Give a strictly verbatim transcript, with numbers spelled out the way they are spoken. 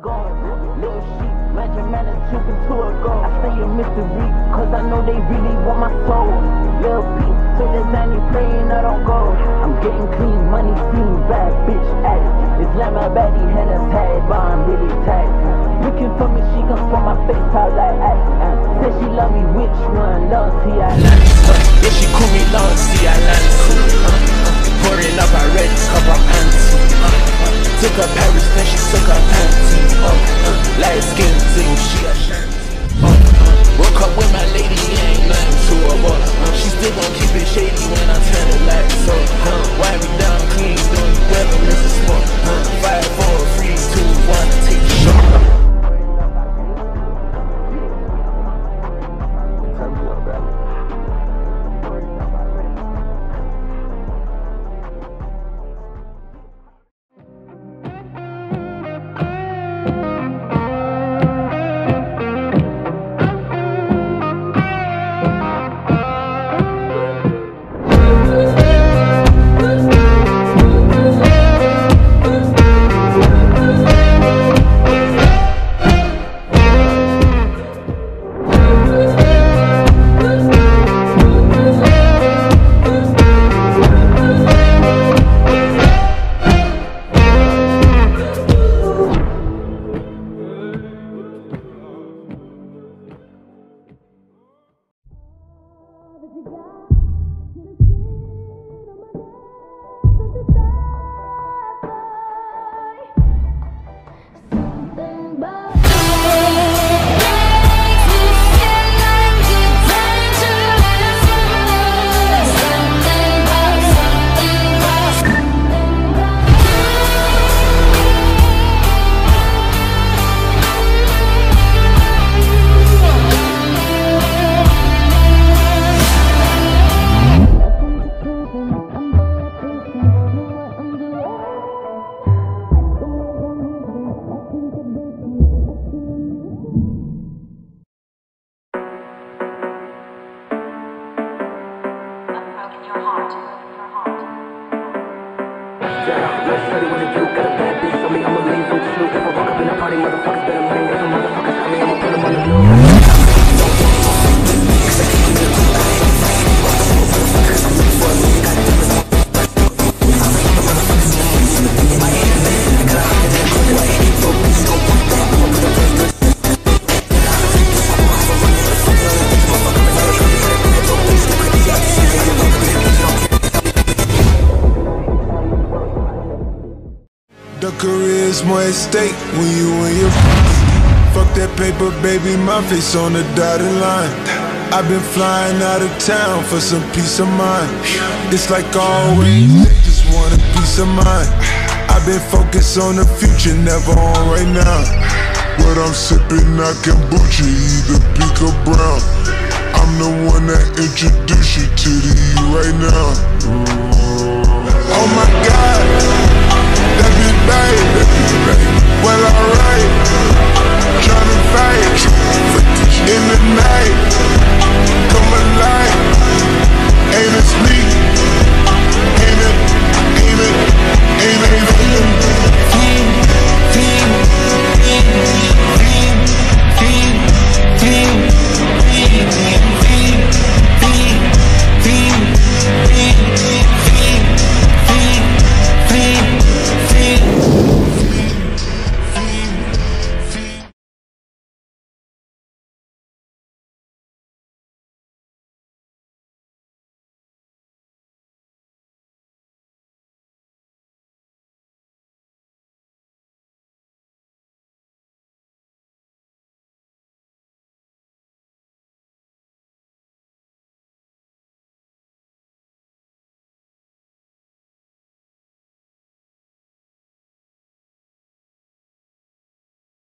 going. Little sheep, magic man is trooping to a goal. I stay a mystery, cause I know they really want my soul. Lil' P, so this Zanny praying I don't go. I'm getting clean, money seen, bad bitch addict. Islamabadi had a tag, but I'm really tagged. Looking for me, she gon' swap my face out like ay, ay. Said she love me, which one? Love see I land. Yeah, she call me love see I land. Pouring up a red cup, I'm anti. Took her Paris, then she took her panty. Uh, uh, light skin thing, she a shanty. Uh, uh, woke up with my lady, ain't nothing to her, but uh, she still gon' keep it shady when I turn the lights on. Uh, wipe me down clean, doing weather, miss a spot. Uh, five, four, three, two, one, take a shot. The career's more at stake when you and your fuck that paper, baby, my face on the dotted line. I've been flying out of town for some peace of mind. It's like always, they just want a peace of mind. I've been focused on the future, never on right now. What I'm sipping, not kombucha, either pink or brown. I'm the one that introduced you to the E right now. Oh my God, that be baby. Well, alright.